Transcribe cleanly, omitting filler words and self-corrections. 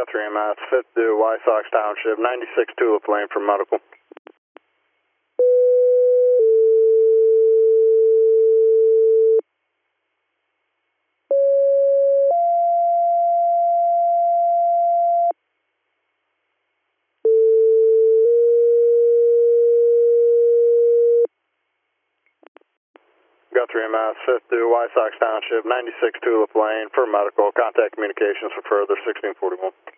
Guthrie MS, 5th to Wysox Township, 96 Tulip Lane for medical. Guthrie MS, 5th to Wysox Township, 96 Tulip Lane for medical. Contact communications for further 1641.